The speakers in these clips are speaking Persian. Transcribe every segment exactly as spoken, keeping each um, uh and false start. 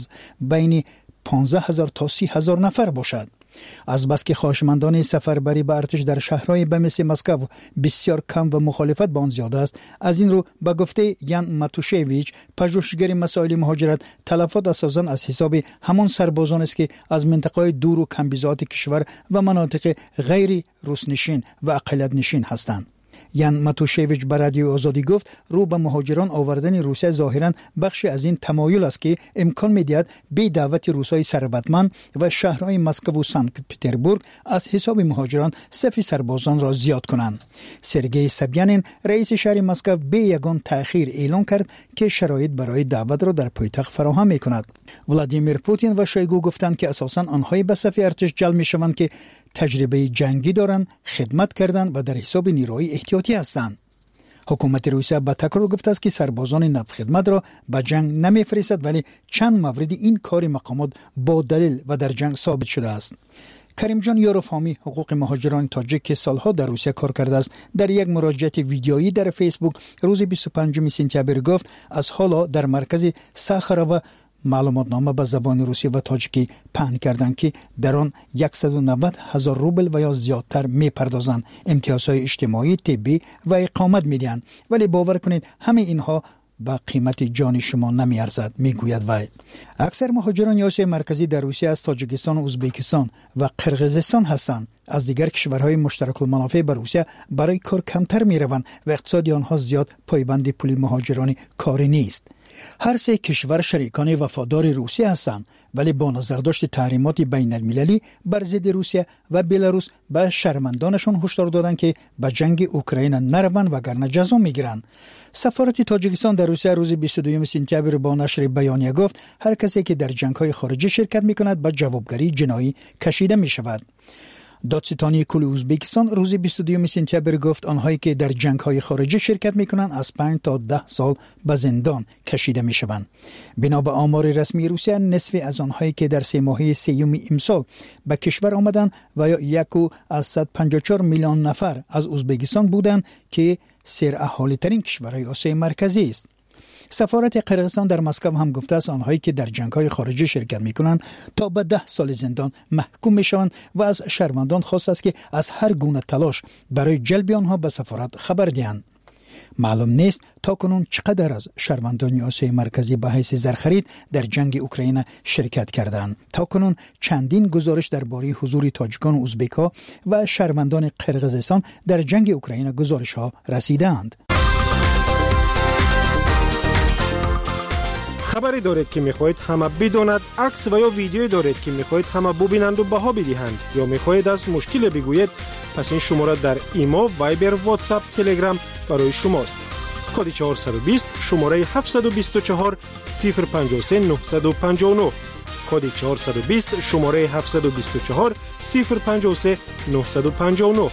بین پانزده هزار تا سی هزار نفر باشد. از بس که خواهشمندان سفربری به ارتش در شهرهای به مثل مسکو بسیار کم و مخالفت با آن زیاد است، از این رو به گفته یان ماتوشویچ، پژوهشگر مسائل مهاجرت، تلفات اساساً از حساب همان سربازان است که از منطقه‌های دور و کمبیزات کشور و مناطق غیر روسنشین و اقلیت نشین هستند. یان ماتوشویچ به رادیو آزادی گفت رو به مهاجران آوردن روسیه ظاهراً بخشی از این تمایل است که امکان می‌دهد بی دعوت روسای ثروتمند و شهرهای مسکو و سنت پترزبورگ از حساب مهاجران صف سربازان را زیاد کنند. سرگئی سبیانین رئیس شهر مسکو به یگان تأخیر اعلام کرد که شرایط برای دعوت را در پایتخت فراهم می‌کند. ولادیمیر پوتین و شویگو گفتند که اساساً آنهای به صف ارتش جلب می‌شوند که تجربه جنگی دارند، خدمت کردند و در حساب نیروهای احتیاطی هستند. حکومت روسیه به تکرار گفته است که سربازان نفت خدمت را به جنگ نمی‌فرستد، ولی چند مورد این کار مقامات با دلیل و در جنگ ثابت شده است. کریم جان یوروفامی، حقوق مهاجران تاجیک که سالها در روسیه کار کرده است، در یک مراجعه ویدیویی در فیسبوک روز بیست و پنجم سپتامبر گفت از حالا در مرکز ساخارا و معلوماتنامه به زبان روسی و تاجیکی پهن کردند که در آن صد و نود هزار روبل و یا زیادتر میپردازند، امتیازهای اجتماعی، طبی و اقامت میدهند، ولی باور کنید همه اینها با قیمت جان شما نمیارزد، میگوید وی. اکثر مهاجران آسیای مرکزی در روسیه از تاجیکستان و ازبکستان و قرقیزستان هستند. از دیگر کشورهای مشترک المنافع بر روسیه برای کار کمتر میروند و اقتصاد آنها زیاد پایبند پول مهاجران کاری نیست. هر سه کشور شریکان وفادار روسیه هستند، ولی با نظرداشت تحریمات بین المللی بر ضد روسیه و بلاروس به شهروندانشان هشدار دادند که به جنگ اوکراین نروند وگرنه جزا میگیرند. سفارت تاجیکستان در روسیه روز بیست و دوم سپتامبر با نشر بیانیه گفت هر کسی که در جنگ‌های خارجی شرکت می‌کند به جوابگری جنایی کشیده می‌شود. دادستانی کل ازبکستان روز بیست و دوم سپتامبر گفت آنهایی که در جنگ‌های خارجی شرکت می‌کنند از پنج تا ده سال به زندان کشیده می‌شوند. بنا به آمار رسمی روسیه، نصف از آنهایی که در سه ماهه سیوم امسال به کشور آمدند و یا یک و صد و پنجاه و چهار میلیون نفر از ازبکستان بودند که سر اهالی ترین کشورهای آسیای مرکزی است. سفارت قرقیزستان در مسکو هم گفته است آنهایی که در جنگ‌های خارجی شرکت می‌کنند تا به ده سال زندان محکوم می‌شوند و از شهروندان خواسته است که از هر گونه تلاش برای جلب آنها به سفارت خبر دهند. معلوم نیست تاکنون چقدر از شهروندان آسیای مرکزی به حیث زرخرید در جنگ اوکراین شرکت کردند. تاکنون چندین گزارش درباره حضور تاجیکان و ازبک‌ها و شهروندان قرقیزستان در جنگ اوکراین گزارش‌ها رسیدند. خبری دارید که میخواهید همه بداند، عکس و یا ویدیویی دارید که میخواهید همه ببینند و بها بدهند، یا میخواهید از مشکل بگویید، پس این شماره در ایمو، وایبر، واتساپ، تلگرام برای شماست. کد چهارصد و بیست شماره هفتصد و بیست و چهار صفر پنجاه و سه نهصد و پنجاه و نه. کد چهارصد و بیست شماره هفتصد و بیست و چهار صفر پنجاه و سه نهصد و پنجاه و نه.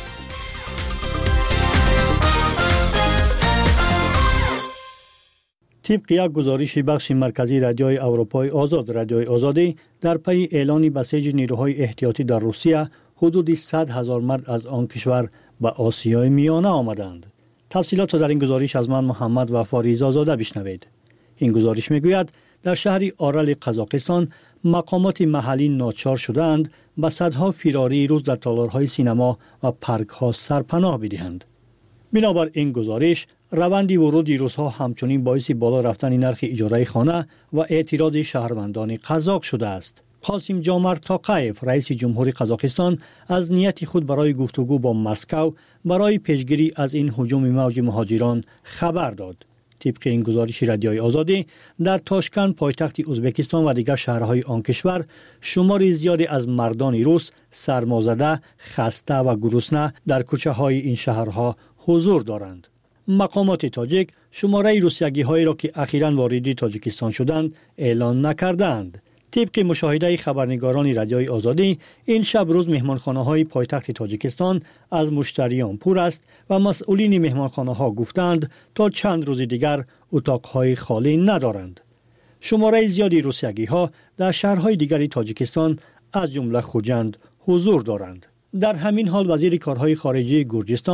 طبق یک گزارش بخش مرکزی رادیوی اروپای آزاد رادیوی آزادی، در پی اعلان بسیج نیروهای احتیاطی در روسیه، حدود صد هزار مرد از آن کشور به آسیای میانه آمدند. تفصیلات در این گزارش از من محمد و فاریزا زاده بشنوید. این گزارش میگوید در شهر آرل قزاقستان مقامات محلی ناچار شدند به صدها فراری روز در تالارهای سینما و پارک ها سرپناه بدهند. بنابر این گزارش، روند ورود روس‌ها همچنین باعث بالا رفتن نرخ اجاره خانه و اعتراض شهروندان قزاق شده است. قاسم جامرد تاقایف، رئیس جمهوری قزاقستان، از نیت خود برای گفتگو با مسکو برای پیشگیری از این هجوم موج مهاجران خبر داد. طبق این گزارش رادیوی آزادی، در تاشکند پایتخت ازبکستان و دیگر شهرهای آن کشور شمار زیادی از مردان روس سرمازده، خسته و گرسنه در کوچه های این شهرها حضور دارند. مقامات تاجیک شماره روسیگی هایی را که اخیراً وارد تاجیکستان شدند اعلان نکردند. طبق مشاهده خبرنگاران رادیوی آزادی، این شب روز مهمانخانه های پایتخت تاجیکستان از مشتریان پر است و مسئولین مهمانخانه ها گفتند تا چند روز دیگر اتاق های خالی ندارند. شماره زیادی روسیگی ها در شهرهای دیگر تاجیکستان از جمله خوجند حضور دارند. در همین حال وزیر کارهای خارجه گرجستان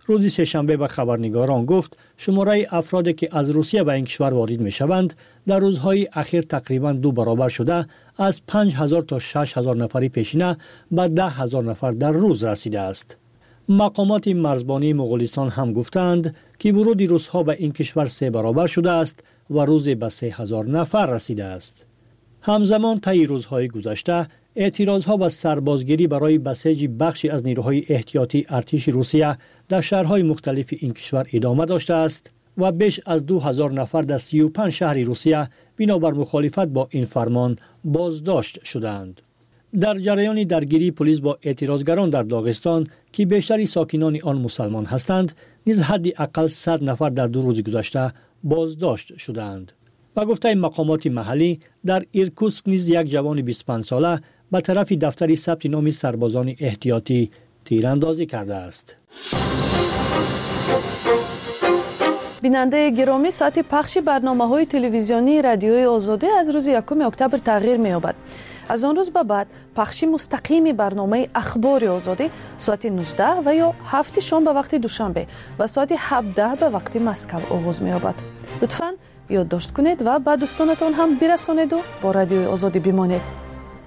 روز سه‌شنبه به خبرنگاران گفت شماره افرادی که از روسیه به این کشور وارد می شوند در روزهای اخیر تقریبا دو برابر شده از پنج هزار تا شش هزار نفری پیشینه به ده هزار نفر در روز رسیده است. مقامات مرزبانی مغولستان هم گفتند که ورود روس‌ها به این کشور سه برابر شده است و روزی به سه هزار نفر رسیده است. همزمان طی روزهای گذشته اعتراضها به سربازگیری برای بسیج بخشی از نیروهای احتیاطی ارتش روسیه در شهرهای مختلف این کشور ادامه داشته است و بیش از دو هزار نفر در سی و پنج شهر روسیه بنابر مخالفت با این فرمان بازداشت شدند. در جریان درگیری پلیس با اعتراضگران در داغستان که بیشتری ساکنان آن مسلمان هستند نیز حدی اقل صد نفر در دو روز گذشته بازداشت شدند. و گفته مقامات محلی در ایرکوتسک نیز یک جوان بیست و پنج ساله به طرف دفتر ثبت نام سربازان احتیاطی تیراندازی کرده است. بیننده گرامی، ساعت پخش برنامه‌های تلویزیونی رادیوی آزادی از روز یکم اکتبر تغییر می‌یابد. از آن روز به بعد پخش مستقیم برنامه اخبار آزادی ساعت نوزده و یا هفت شام به وقت دوشنبه و ساعت هفده به وقت مسکو آغاز می‌یابد. لطفاً یادداشت کنید و به دوستانتان هم برسانید و با رادیوی آزادی بمانید.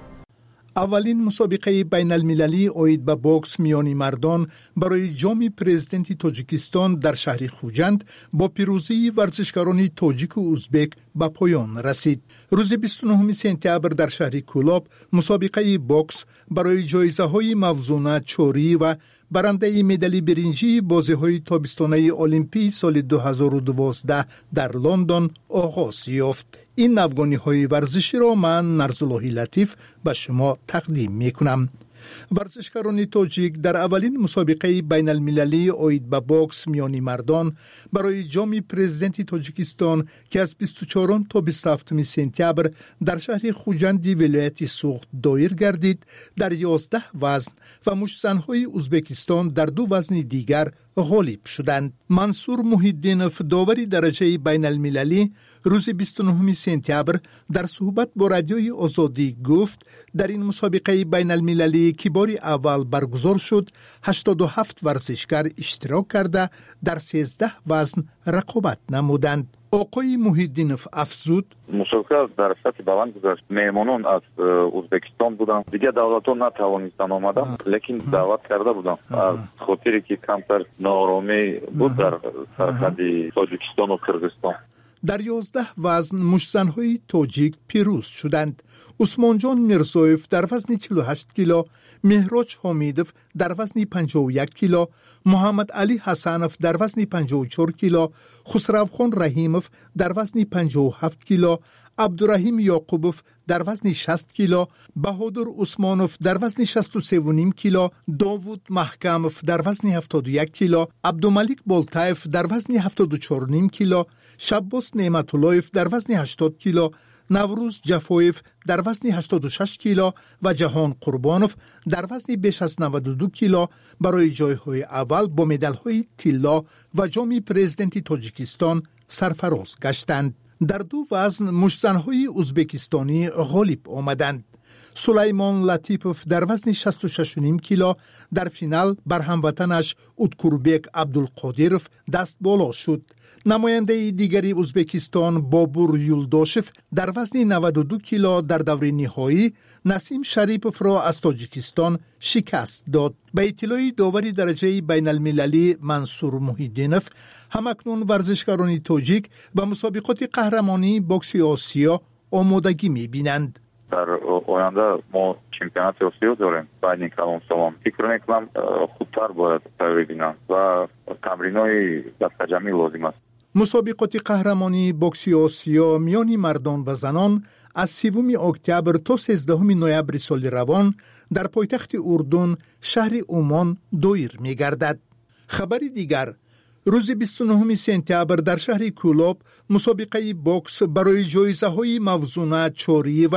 اولین مسابقه بین المللی اوید به بوکس میانی مردان برای جام پرزیدنت تاجیکستان در شهر خوجند با پیروزی ورزشکاران تاجیک و ازبک به پایان رسید. روز بیست و نهم سپتامبر در شهر کولاب مسابقه بوکس برای جایزه های موزونه چوری و برنده مدال برنجی بازی‌های تابستانه المپی سال دو هزار و دوازده در لندن آغاز یافت. این نوگانی‌های ورزشی را من نرزاللهی لطیف به شما تقدیم می‌کنم. ورزشکاران تاجیک در اولین مسابقه بین المللی اوید به بوکس میانی مردان برای جام پرزیدنت تاجیکستان که از بیست و چهارم تا بیست و هفتم سپتامبر در شهر خوجند ولایت سوخت دایر گردید در یازده وزن و مشت‌زن‌های ازبکستان در دو وزن دیگر غالب شدند. منصور محی‌الدینوف داوری درجه بین المللی روز بیست و نهم سپتامبر در صحبت با رادیوی آزادی گفت در این مسابقه بین المللی که بار اول برگزار شد هشتاد و هفت ورزشکار اشتراک کرده در سیزده وزن رقابت نمودند. آقای محی‌الدینوف افزود مسابقه در سطح بلند گذشت. میهمانان از ازبکستان بودند. دیگه دولت‌ها نتوانستند آمدن لیکن دعوت کرده بودند. از خاطری که کمتر ناآرامی بود در سرحد تاجیکستان و قرقیزستان. در یازده وزن مشت‌زن‌های تاجیک پیروز شدند. عثمان جان میرزایف در وزن چهل و هشت کیلو، مهراج حمیدوف در وزن پنجاه و یک کیلو، محمد علی حسنوف در وزن پنجاه و چهار کیلو، خسروخان رحیموف در وزن پنجاه و هفت کیلو، عبدالرحیم یعقوبوف در وزن شصت کیلو، بهادر عثمانوف در وزن شصت و سه و نیم کیلو، داوود محکموف در وزن هفتاد و یک کیلو، عبدالملک بولتایف در وزن هفتاد و چهار و نیم کیلو، شباس نعمت‌اللهیف در وزن هشتاد کیلو، نوروز جفایف در وزن هشتاد و شش کیلو و جهان قربانوف در وزن بیش از نود و دو کیلو برای جایهای اول با مدال‌های طلا و جام پرزیدنت تاجیکستان سرفراز گشتند. در دو وزن مشت‌زن‌های ازبکستانی غالب آمدند. سلیمان لطیپوف در وزن شصت و شش و نیم کیلو در فینال بر هموطنش اتکوربک عبدالقادیروف دست بالا شد. نماینده دیگری ازبکستان بابور یولداشف در وزن نود و دو کیلو در دور نهایی نسیم شریپوف را از تاجیکستان شکست داد. به اطلاع داوری درجه بین المللی منصور محی‌الدینوف همکنون ورزشکاران تاجیک به مسابقات قهرمانی بوکس آسیا آمادگی می‌بینند. در آینده ما چمپیونات آسیا داریم. بعد این کلام سلام فکر میکنم خوبتر باید تیاری بینم و تمرینای دستجمعی لازم است. مسابقات قهرمانی بوکس آسیا میان مردان و زنان از سوم اکتبر تا سیزدهم نوامبر سال روان در پایتخت اردن شهر عمان دایر می‌گردد. خبر دیگر روز بیست و نهم سپتامبر در شهر کولاب مسابقه بوکس برای جایزه‌های موزونه چوری و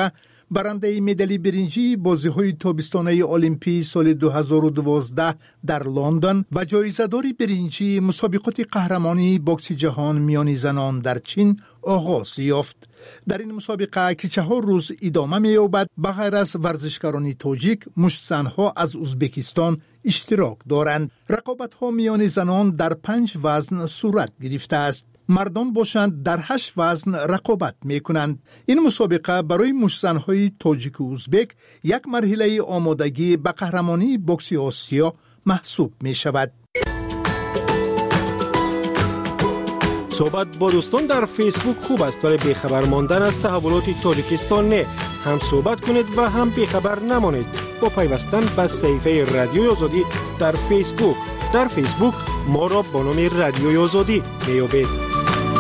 برنده مدال برنجی بازی‌های تابستانه المپی سال دو هزار و دوازده در لندن و جایزه‌دار برنجی مسابقات قهرمانی باکس جهان میان زنان در چین آغاز یافت. در این مسابقه که چهار روز ادامه می‌یابد، بغیر از ورزشکاران تاجیک، مشت‌زن‌ها از ازبکستان اشتراک دارند. رقابت‌ها میان زنان در پنج وزن صورت گرفته است. مردان باشند در هشت وزن رقابت میکنند. این مسابقه برای مشت‌زن‌های تاجیک و ازبک یک مرحله آمادگی به قهرمانی بوکس آسیا محسوب می شود. صحبت با دوستان در فیسبوک خوب است، ولی بیخبر ماندن از تحولات تاجیکستان نه. هم صحبت کنید و هم بیخبر نمانید با پیوستن به صفحه رادیوی آزادی در فیسبوک. در فیسبوک ما را با نام رادیوی آزادی میابید.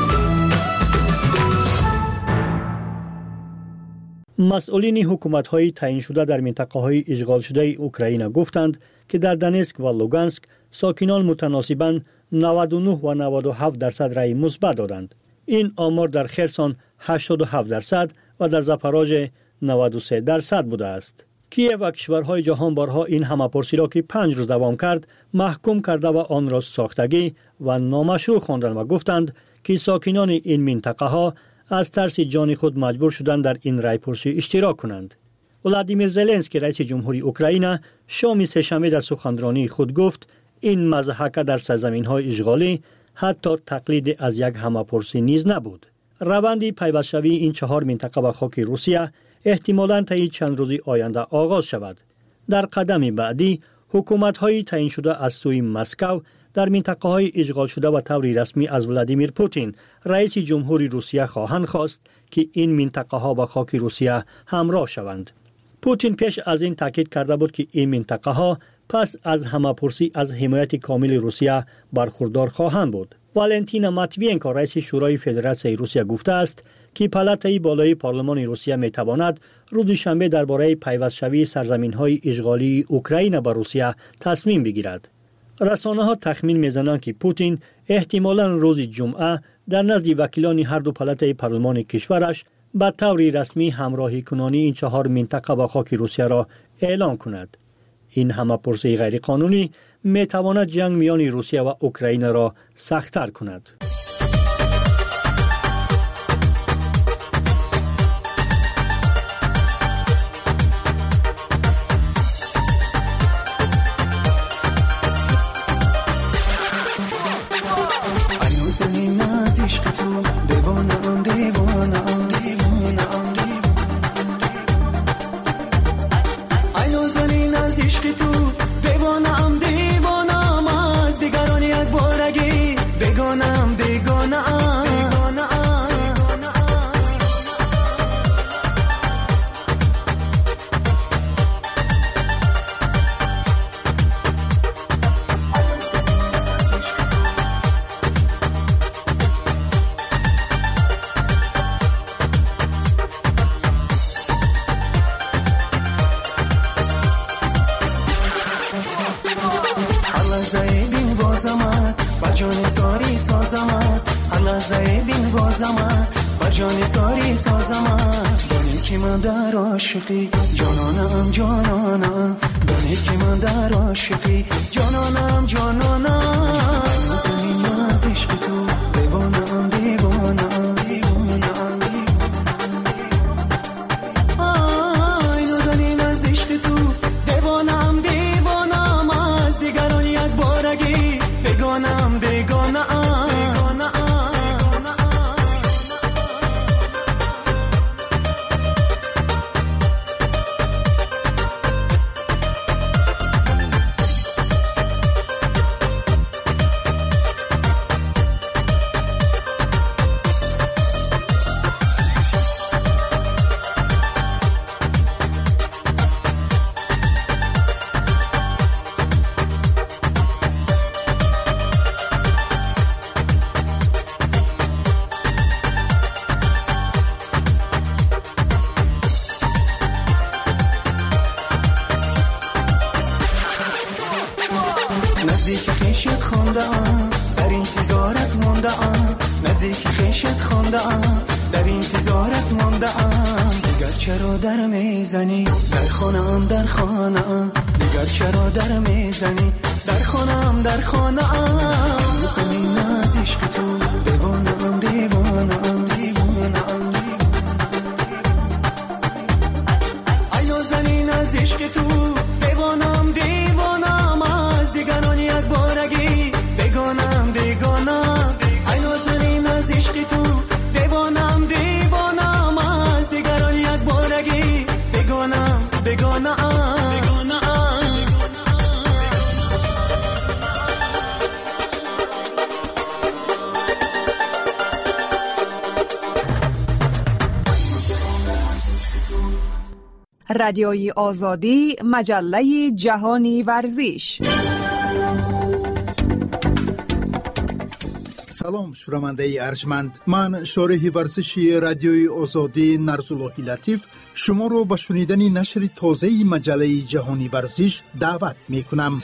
مسئولین حکومت‌های تعیین شده در منطقه‌های اشغال شده اوکراین گفتند که در دونتسک و لوگانسک ساکنان متناسباً نود و نه و نود و هفت درصد رأی مثبت دادند. این آمار در خرسون هشتاد و هفت درصد و در زاپاروژ نود و سه درصد بوده است. کیف و کشورهای جهان بارها این همه‌پرسی را که پنج روز دوام کرد محکوم کرده و آن را ساختگی و نامشروع خواندند و گفتند که ساکنان این منطقه‌ها از ترس جان خود مجبور شدند در این رأی‌پرسی اشتراک کنند. ولادیمیر زلنسکی رئیس جمهوری اوکراین شام سه‌شنبه در سخنرانی خود گفت این مضحکه در سرزمین‌های اشغالی حتی تقلید از یک همه‌پرسی نیز نبود. روند پیوست‌شوی این چهار منطقه به خاک روسیه احتمالاً طی چند روزی آینده آغاز شود. در قدم بعدی حکومت‌های تعیین شده از سوی مسکو در منطقه‌های اشغال شده و طوری رسمی از ولادیمیر پوتین رئیس جمهوری روسیه خواهند خواست که این منطقه‌ها با خاک روسیه همراه شوند. پوتین پیش از این تاکید کرده بود که این منطقه‌ها پس از همه‌پرسی از حمایت کامل روسیه برخوردار خواهند بود. والنتینا ماتوینکو رئیس شورای فدراسیون روسیه گفته است که پالاتای بالای پارلمان روسیه می‌تواند روز شنبه درباره پیوست‌شوی سرزمین‌های اشغالی اوکراین به روسیه تصمیم بگیرد. رسانه‌ها تخمین می‌زنند که پوتین احتمالاً روز جمعه در نزد وکیلان هر دو پالاتای پارلمان کشورش به طور رسمی همراهی کنانی این چهار منطقه با خاک روسیه را اعلام کند. این همه‌پرسی غیرقانونی می‌تواند جنگ میان روسیه و اوکراین را سخت‌تر کند. جانانم جانانم دانی که من در عاشقی جانانم جانانم زمین از عشق تو دیوانم دیوانم دیوانم آی نازنین از عشق تو دیوانم دیوانم از دیگران یک بارگی بگانم بگانم نزدیک خیشت خونده ام در انتظارت مونده ام نزدیک خیشت خونده ام در انتظارت مونده ام دیگر نگر چرا در میزنی در خانم در خانم نگر چرا در میزنی در خانم در خانم زمین از عشق تو دیوانم دیوانم دیوانم ای نازنین از عشق تو دیوانم دیوانم از دیگران یک بارگی بگانم بگانم ای نازنین از عشق تو دیوانم دیوانم از دیگران یک بارگی بگانم بگانم رادیوی آزادی، مجله جهانی ورزش. سلام شنونده ارجمند، من شارح ورزشی رادیوی آزادی نرزالله لطیف شما رو به شنیدن نشر تازه مجله جهانی ورزش دعوت می کنم.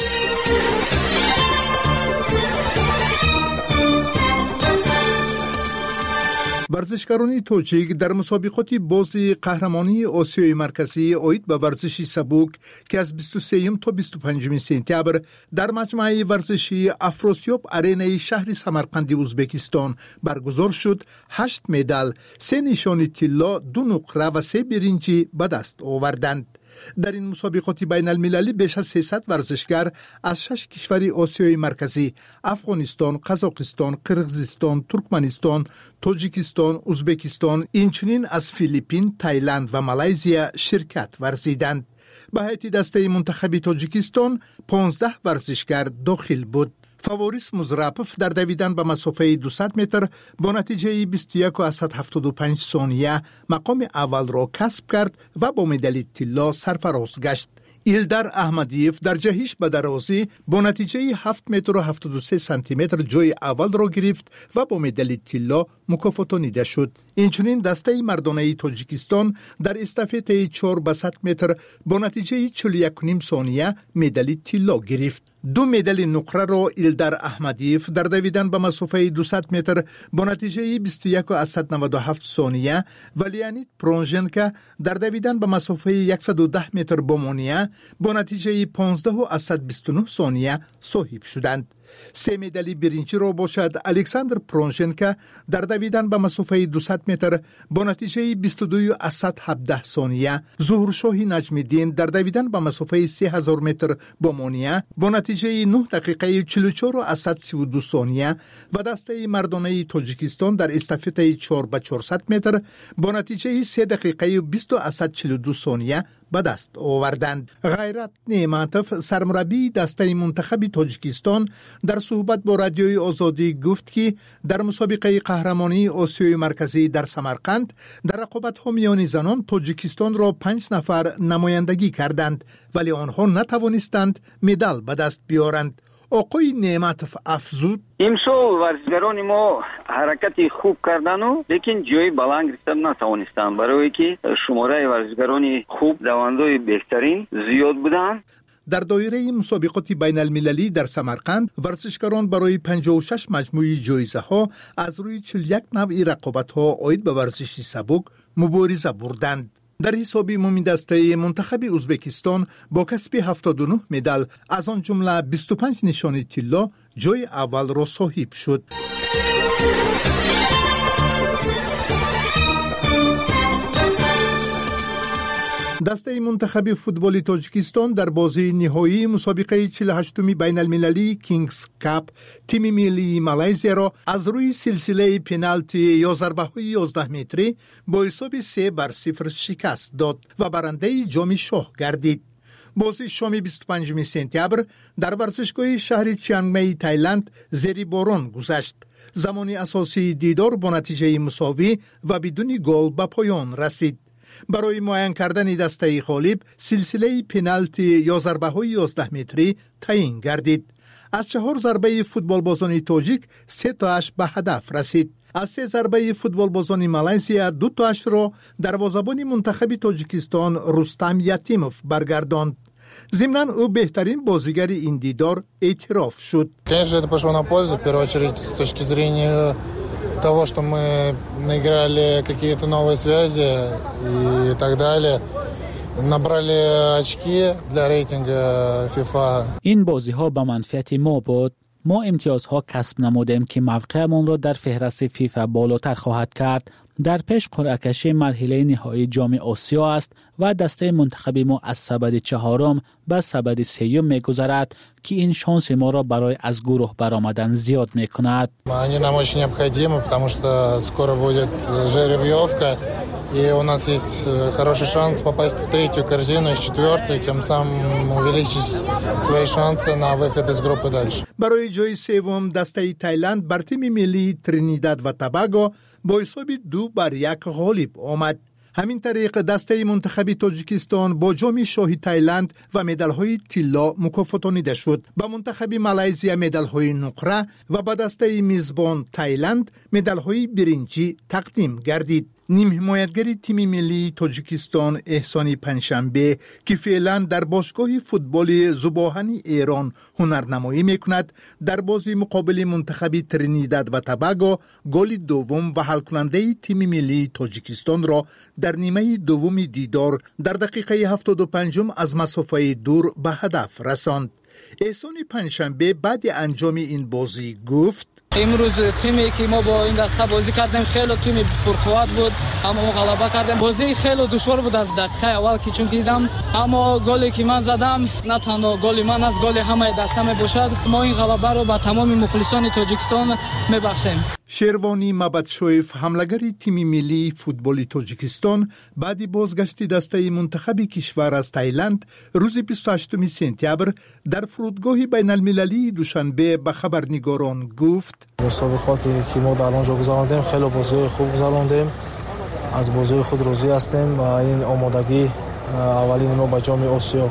ورزشکاران تاجیک در مسابقات بازی قهرمانی آسیای مرکزی آید به ورزش سبک که از بیست و سه تا بیست و پنج سپتامبر در مجمع ورزشی افراسیاب آرینای شهر سمرقند ازبکستان برگزار شد، هشت مدال، سه نشان طلا، دو نقره و سه برنجی به دست آوردند. در این مسابقات بین المللی بیش از سیصد ورزشکار از شش کشور آسیای مرکزی افغانستان، قزاقستان، قرقیزستان، ترکمنستان، تاجیکستان، ازبکستان، اینچنین از فیلیپین، تایلند و مالزیا شرکت ورزیدند. به هیئت دسته منتخب تاجیکستان پانزده ورزشکار داخل بود. فاوریس مزرپف در دویدن به مسافه دویست متر با نتیجه بیست و یک و هفتاد و پنج ثانیه مقام اول را کسب کرد و با مدال طلا سرفراز گشت. ایلدار احمدیف در جهش به درازی با نتیجه هفت متر و هفتاد و سه سانتی متر جای اول را گرفت و با مدال طلا مکافاتانیده شد. اینچنین دسته مردانه تاجیکستان در استافته چهار به صد متر با نتیجه چهل و یک و نیم ثانیه مدال طلا گرفت. دو مدال نقره را ایلدار احمدیف در دویدن به مسافه دویست متر با نتیجه بیست و یک و نود و هفت ثانیه و لیانید پرونژنکا در دویدن به مسافه صد و ده متر با مونیه با نتیجه پانزده و بیست و نه ثانیه صاحب شدند. سه مدال برنجی را باشد الکساندر پرونژنکا در دویدن به مسافه دویست متر با نتیجه بیست و دو و هفده ثانیه، ظهورشاه نجم الدین در دویدن به مسافه سه هزار متر با مونیه با نتیجه نه دقیقه چهل و چهار و سی و دو ثانیه و دسته مردانه تاجیکستان در استافته چهار به چهارصد متر با نتیجه سه دقیقه و بیست و چهل و دو ثانیه به دست آوردند. غیرت نعمتوف سرمربی دسته منتخب تاجیکستان در صحبت با رادیوی آزادی گفت که در مسابقه قهرمانی آسیای مرکزی در سمرقند در رقابت‌ها میان زنان تاجیکستان را پنج نفر نمایندگی کردند ولی آنها نتوانستند مدال به دست بیارند. آقای نعمتوف افزود امسال ورزشکاران ما حرکت خوب کردن و لیکن جای بلند گرفتن نتوانستند برای که شماره ورزشکاران خوب دوندای بهترین زیاد بودند. در دایره مسابقات بین المللی در سمرقند ورزشکاران برای پنجاه و شش مجموعه جایزه ها از روی چهل و یک نوع رقابت ها آید به ورزش سبک مبارزه بردند. در حساب عمومی دسته منتخب ازبکستان با کسب هفتاد و نه مدال از آن جمله بیست و پنج نشان طلا جای اول را صاحب شد. دسته منتخب فوتبال تاجیکستان در بازی نهایی مسابقه چهل و هشتم بین المللی کینگز کاپ تیم ملی مالزیا را از روی سلسله پنالتی یا ضربه‌های یازده متری با حساب سه بر صفر شکست داد و برنده جام شاه گردید. بازی شام بیست و پنج سپتامبر در ورزشگاه شهر چیانگ تایلند زیر باران گذشت. زمان اساسی دیدار با نتیجه مساوی و بدون گل به پایان رسید. برای معین کردن دسته غالب سلسله پنالتی یا ضربه‌های یازده متری تعیین گردید. از چهار ضربه فوتبال بازان تاجیک سه تاش به هدف رسید. از سه ضربه فوتبال بازان مالزیا دو تاش را دروازه‌بان منتخب تاجیکستان رستم یتیموف برگرداند. ضمناً او بهترین بازیگر این دیدار اعتراف شد. Конечно, это пошло на пользу, в первую очередь, с точки зрения того, что мы наиграли какие-то новые связи и так далее, набрали очки для рейтинга FIFA. این بازی‌ها به منفعت ما بود. ما امتیازها کسب نمودیم که موقعمون را در فهرست فیفا بالاتر خواهد کرد. در پیش قرعه کشی مرحله نهایی جام آسیا است و دسته منتخب ما از سبد چهارم به سبد سیوم می‌گذرد که این شانس ما را برای از گروه برآمدن زیاد می‌کند. Они нам очень необходимы, потому что скоро будет жеребьевка, и у нас есть хороший шанс попасть в третью корзину из четвертой, тем самым увеличить свои шансы на выход из группы дальше. برای جای سوم دسته تایلند بر تیم ملی ترینیداد و توباگو با حساب دو بر یک غالب آمد. همین طریق دسته منتخب تاجیکستان با جام شاهی تایلند و مدال‌های طلا مکافاتانیده شد. با منتخب مالزی مدال‌های نقره و با دسته میزبان تایلند مدال‌های برنجی تقدیم گردید. نیم حمایتگر تیم ملی تاجیکستان احسانی پنجشنبه که فعلا در باشگاه فوتبال زباهنی ایران هنرنمایی میکند، در بازی مقابل منتخب ترینیداد و توباگو گل دوم و حل کننده تیم ملی تاجیکستان را در نیمه دوم دیدار در دقیقه هفتاد و پنج از مسافه دور به هدف رساند. احسانی پنجشنبه بعد انجام این بازی گفت: امروز تیمی که ما با این دسته بازی کردیم خیلی تیم پرقوت بود، اما ما غلبه کردیم. بازی خیلی دشوار بود از دقیقه اول که چون دیدم، اما گلی که من زدم نه تنها گل من از گل همه دسته می باشد. ما این غلبه رو به تمام مخلصان تاجیکستان میبخشیم. شیروانی مبدشویف حملگر تیم ملی فوتبال تاجیکستان بعد بازگشت دسته منتخب کشور از تایلند روز بیست و هشتم سپتامبر در فرودگاه بین المللی دوشنبه به خبرنگاران گفت: مسابقاتی که ما در آنجا گذراندیم خیلی بازی خوب گذراندیم، از بازی خود راضی هستیم و این آمادگی اولین ما به جام آسیا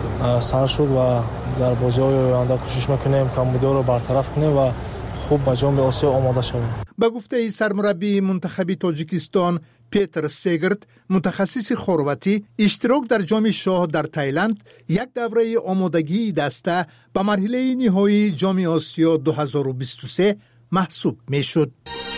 سر شد و در بازی‌های آینده کوشش می‌کنیم کمبودی‌ها رو برطرف کنیم و خوب به جام آسیا آماده شویم. به گفته سرمربی منتخب تاجیکستان پیتر سیگرت، متخصص خرواتی، اشتراک در جام شاه در تایلند یک دوره آمادگی دسته به مرحله نهایی جام آسیا دو هزار و بیست و سه محسوب میشد.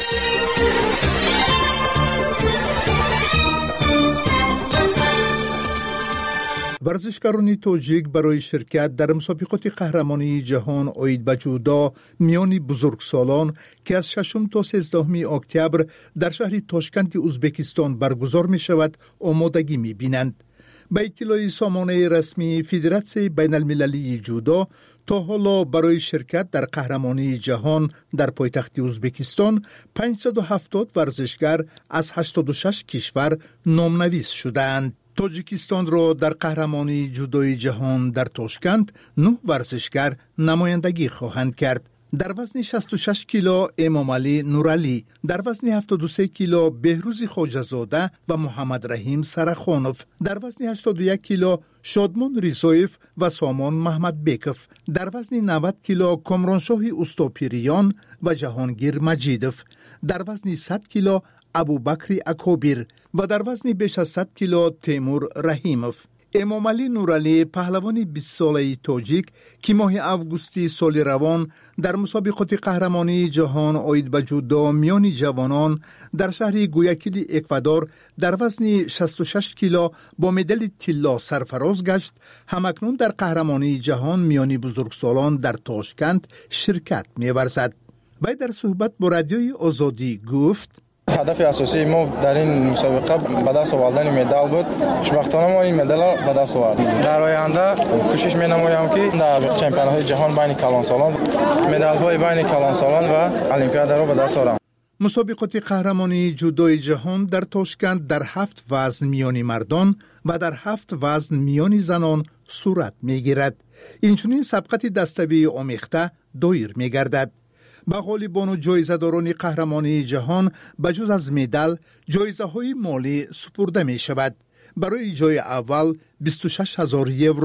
ورزشکاران تاجیک برای شرکت در مسابقات قهرمانی جهان آید به جودو میان بزرگسالان که از ششم تا سیزدهم اکتبر در شهر تاشکند ازبکستان برگزار می شود آمادگی می بینند. به اطلاع سامانه رسمی فدراسیون بین المللی جودو، تا حالا برای شرکت در قهرمانی جهان در پایتخت ازبکستان پانصد و هفتاد ورزشکار از هشتاد و شش کشور نامنویس شدند. تاجیکستان را در قهرمانی جودوی جهان در تاشکند نه ورزشکار نمایندگی خواهند کرد. در وزن شصت و شش کیلو امامعلی نورعلی، در وزن هفتاد و سه کیلو بهروز خواجه‌زاده و محمد رحیم سرخانوف، در وزن هشتاد و یک کیلو شادمان ریزایف و سامان محمد بیکف، در وزن نود کیلو کامرانشاه استاپیریان و جهانگیر مجیدف، در وزن صد کیلو ابوبکر اکابیر و در وزن بیش از صد کیلو تیمور رحیموف. امامعلی نورعلی پهلوان بیست ساله تاجیک که ماه اوگوستی سال روان در مسابقات قهرمانی جهان آید به جودو میان جوانان در شهر گویاکیل اکوادور در وزن شصت و شش کیلو با مدال طلا سرفراز گشت، همکنون در قهرمانی جهان میان بزرگسالان در تاشکند شرکت می‌ورزد. وی در صحبت با رادیوی آزادی گفت: هدف اساسی ما در این مسابقه به دست آوردن مدال بود. خوشبختانه ما این مدال را به دست آوردیم. در آینده کوشش می‌نمایم که در چمپیون‌های جهان بین کلانسالان مدال‌های بین کلانسالان و المپیاد را به دست آورم. مسابقات قهرمانی جودوی جهان در تاشکند در هفت وزن میانی مردان و در هفت وزن میانی زنان صورت می‌گیرد. اینچنین سبقت دسته‌بندی آمیخته دایر می‌گردد. به غالبان و جایزه‌داران قهرمانی جهان بجز از مدال جایزه‌های مالی سپرده می شود. برای جای اول بیست و شش هزار یورو،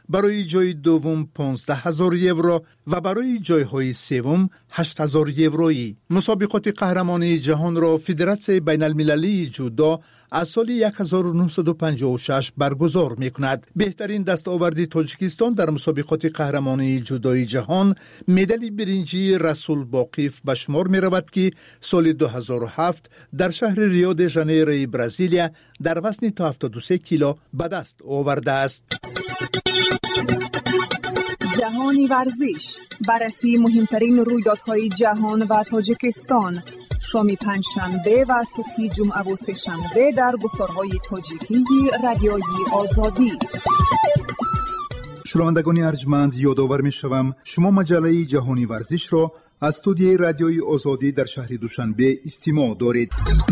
برای جای دوم پانزده هزار یورو و برای جایهای سوم هشت هزار یورویی. مسابقات قهرمانی جهان را فدراسیون بین المللی جودو از سال هزار و نهصد و پنجاه و شش برگزار می کند. بهترین دستاورد تاجیکستان در مسابقات قهرمانی جودوی جهان مدال برنجی رسول باقیف به شمار می رود که سال دو هزار و هفت در شهر ریو د ژانیروی برزیلیا در وزن تا هفتاد و سه کیلو به دست آورده است. جهانی ورزش، بررسی مهمترین رویدادهای جهان و تاجیکستان، شام پنجشنبه و صبح جمعه و سه‌شنبه در گفتارهای تاجیکی رادیوی آزادی. شنوندگان ارجمند، یادآور می‌شوم شما مجله جهانی ورزش را از استودیوی رادیوی آزادی در شهر دوشنبه استماع دارید.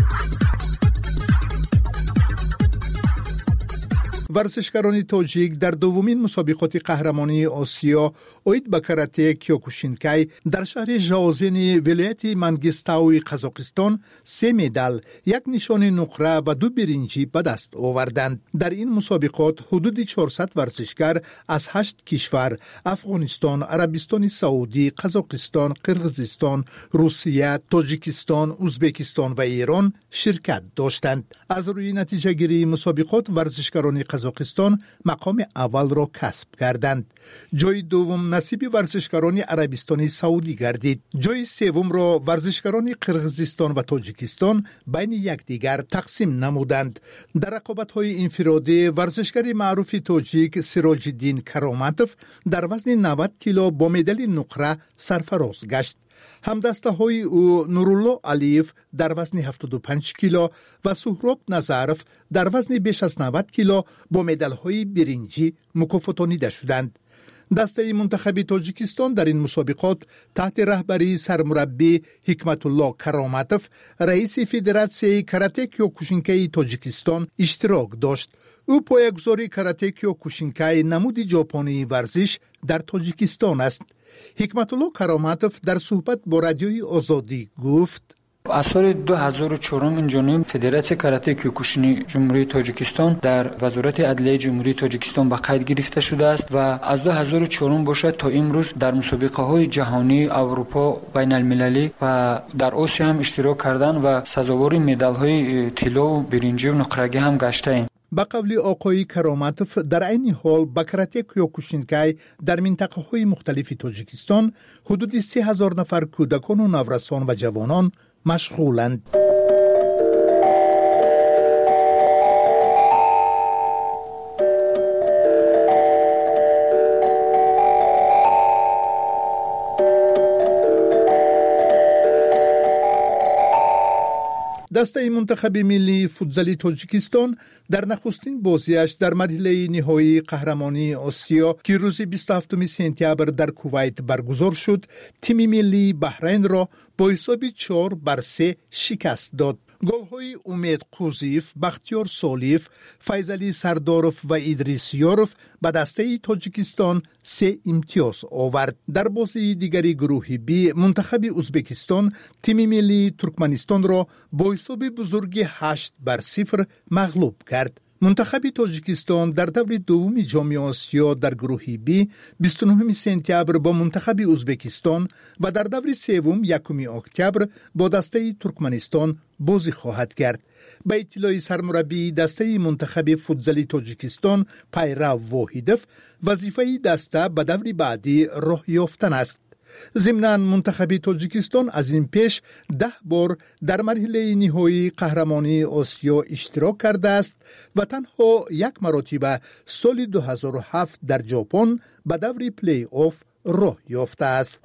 ورزشکاران تاجیک در دومین مسابقات قهرمانی آسیا اوید به کاراته کیوکوشینکای در شهر ژاوزن ولایت منگیستاوی قزاقستان سه مدال، یک نشان نقره و دو برنجی به دست آوردند. در این مسابقات حدود چهارصد ورزشکار از هشت کشور افغانستان، عربستان سعودی، قزاقستان، قرقیزستان، روسیه، تاجیکستان، ازبکستان و ایران شرکت داشتند. از روی نتیجه گیری مسابقات ورزشکاران قزاقستان مقام اول را کسب کردند. جای دوم نصیب ورزشکاران عربستان سعودی گردید. جای سوم را ورزشکاران قرقیزستان و تاجیکستان بین یکدیگر تقسیم نمودند. در رقابت‌های انفرادی ورزشکار معروف تاجیک سراج الدین کرامتوف در وزن نود کیلو با مدال نقره سرفراز گشت. همدسته های او نورالله علیف در وزن هفتاد و پنج کیلو و سهراب نظرف در وزن بیش از نود کیلو با مدال های برنجی مکافاتانیده شدند. دسته منتخب تاجیکستان در این مسابقات تحت رهبری سرمربی حکمت الله کرامتوف رئیس فدراسیون کاراته کیوکوشینکای تاجیکستان اشتراک داشت. او پایه‌گذاری کاراته کیوکوشینکای نمود ژاپنی ورزش در تاجیکستان است. حکمت الله کرامتوف در صحبت با رادیوی آزادی گفت: از سال دو هزار و چهار این جانب فدراسیون کاراته کیوکوشین جمهوری تاجیکستان در وزارت عدلیه جمهوری تاجیکستان به قید گرفته شده است و از دو هزار و چهار باشد تا امروز در مسابقه های جهانی، اروپا، بین المللی و در آسیا هم اشتراک کردن و سزاوار مدال های طلا و برنجی و نقرگی هم گشته ایم. با قول آقای کرامتوف در این حال با کاراته کیوکوشینکای در منطقه های مختلف تاجیکستان حدود سه هزار نفر کودکان و نوجوانان و جوانان مشغولند. دسته منتخب ملی فوتزال تاجیکستان در نخستین بازیش در مرحله نهایی قهرمانی آسیا که روز بیست و هفتم سپتامبر در کویت برگزار شد، تیم ملی بحرین را با حساب چهار بر سه شکست داد. گل‌های امید قوزیف، بختیار سالیف، فیضعلی سرداروف و ادریس یاروف به دسته تاجیکستان سه امتیاز آورد. در بازی دیگری گروه بی منتخب ازبکستان تیم ملی ترکمنستان را با حساب بزرگ هشت بر صفر مغلوب کرد. منتخب تاجیکستان در دور دوم جام آسیا در گروه بی بیست و نه سپتامبر با منتخب ازبکستان و در دور سوم یکم اکتبر با دسته ترکمنستان بازی خواهد کرد. به اطلاع سرمربی دسته منتخب فوتزال تاجیکستان پیرو واحدوف، وظیفه دسته به دور بعدی راه یافتن است. ضمناً منتخب تاجیکستان از این پیش ده بار در مرحله نهایی قهرمانی آسیا اشتراک کرده است و تنها یک مرتبه سال دو هزار و هفت در ژاپن به دور پلی آف راه یافته است.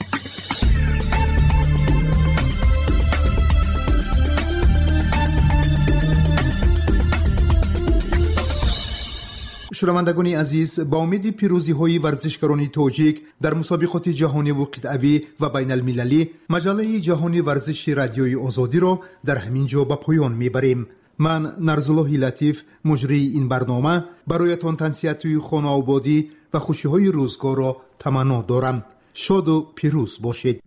شنوندگان عزیز، با امید پیروزی های ورزشکاران تاجیک در مسابقات جهانی و قطعی و بین المللی، مجله جهانی ورزش رادیوی آزادی را در همین جا به پایان میبریم. من نرزالله لطیف، مجری این برنامه، برایتان تنسیت خانه آبادی و خوشی های روزگار را تمنا دارم. شاد و پیروز باشید.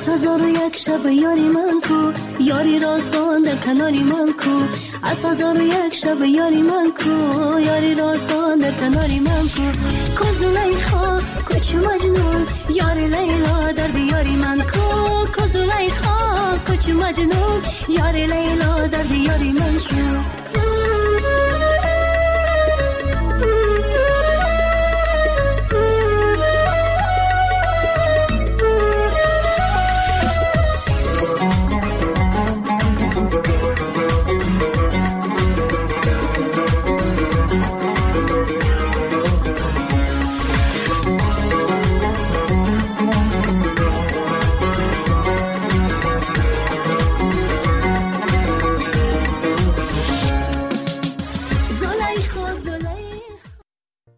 از هزار و یک شب یاری من کو، یاری راستان در کناری من کو. از هزار و یک شب یاری من کو، یاری راستان در کناری من کو. کو زلیخا کوچ مجنون، یاری لیلا در دیاری من کو. کو زلیخا کوچ مجنون، یاری لیلا در دیاری من کو.